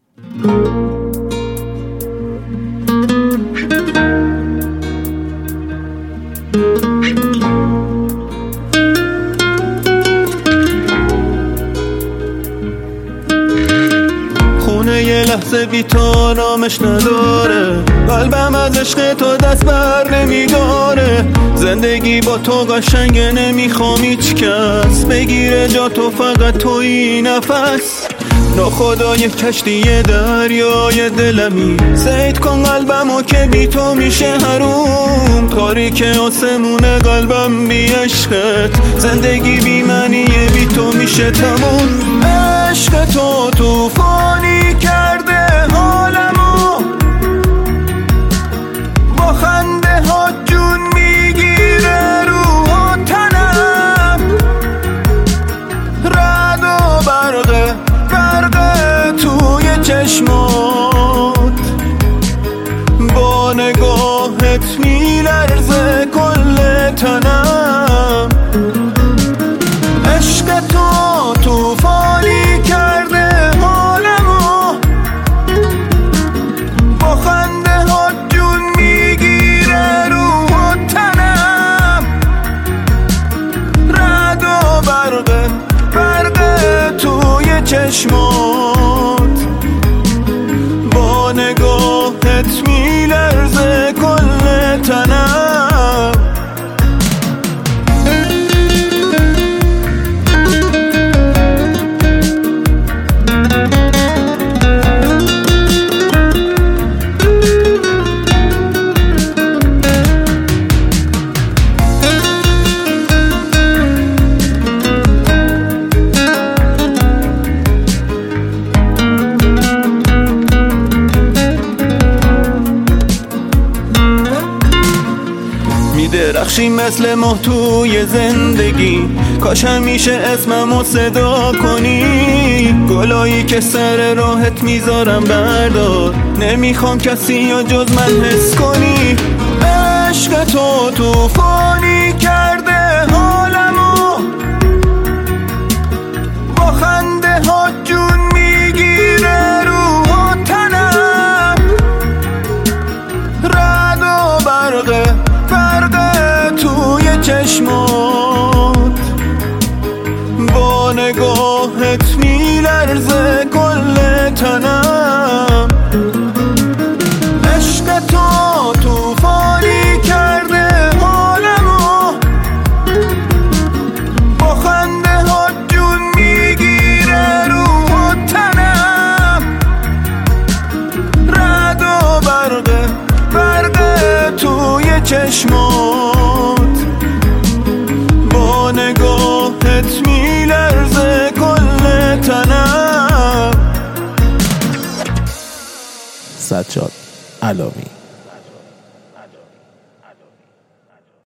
خونه یه لحظه بی تو نامش نداره، قلبم از عشق تو دست بر نمیداره. زندگی با تو قشنگه، نمیخوام هیچ کس بگیره جا تو، فقط توی نفس. ناخدای کشتی دریای دلمی، سید کن قلبمو که بی تو میشه حروم. تاریک آسمون قلبم بی عشقت، زندگی بی معنیه بی تو میشه تموم. عشق تو طوفانی کرده حالمو، با خنده ها جون میگیره روح و تنم. رعد و برق توی چشمات، با نگاهت میلرزه کل تنم. عشق تو طوفانی کرده حالمو، با خنده ها جون میگیره روح و تنم. رعد و برق توی چشمات، با نگاهت میلرزه کل تنم. درخشی مثل ماه توی زندگی، کاش همیشه اسممو صدا کنی. گلایی که سر راهت میذارم بردار، نمیخوام کسی یا جز من حس کنی. عشق تو طوفانی کرده حالمو، با خنده ها جون میگیره روح و تنم. رعد و برق توی چشمات، با نگاهت میلرزه کل تنم. عشق تو طوفانی کرده حالمو، با خنده ها جون میگیره روح و تنم. رعد و برق توی چشمات، با نگاهت میلرزه کل تنم. سجاد علامی.